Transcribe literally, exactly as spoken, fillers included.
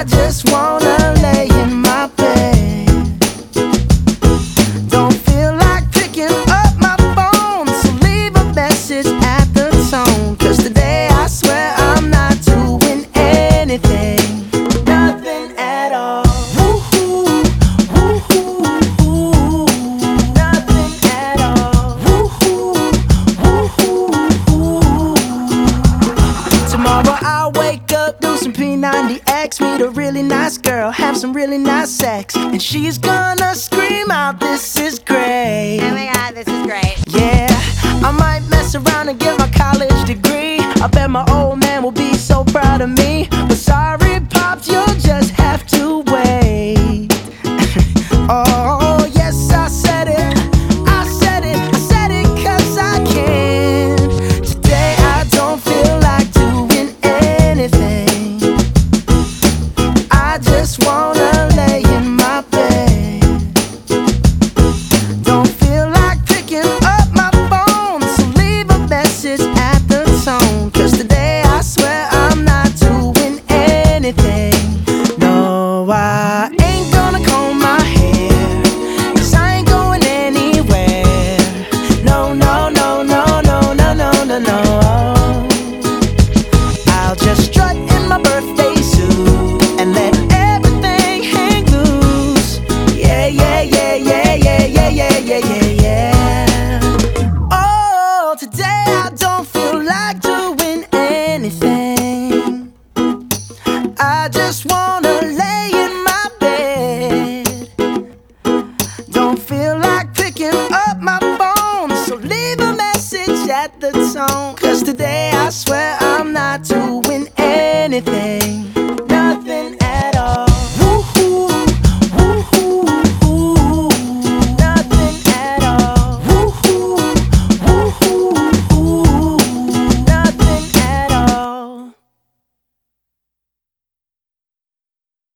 just wanna lay in my bed. Don't feel like picking up my phone, so leave a message at the tone. Cause today I swear I'm not doing anything, nothing at all. Woo-hoo, woo-hoo, woo-hoo, nothing at all. Woo-hoo, woo-hoo, woo-hoo. Tomorrow I'll wake up, do some P ninety X, meet a really nice girl, have some really nice sex, and she's gonna scream out, "This is great." Oh my god, this is great. Yeah, I might mess around and get my college degree. I bet my old man will be so proud of me. But sorry, Pops, you'll just have to wait. Oh, yes, I said it. I said it. I said it 'cause I can. Today I don't feel like doing anything. I just wanna lay in my bed. Don't feel like picking up my phone, so leave a message at the tone. Cause today I swear I'm not doing anything. No, I ain't gonna comb my hair, cause I ain't going anywhere. No, no, no, no, no, no, no, no, no. I'll just strut in my birthday suit and let everything hang loose. Yeah, yeah, yeah, yeah, yeah, yeah, yeah, yeah, yeah, yeah. Oh, today I don't feel like doing anything. I just wanna lay in my bed. Don't feel like picking up my phone, so leave a message at the tone. Cause today I swear I'm not doing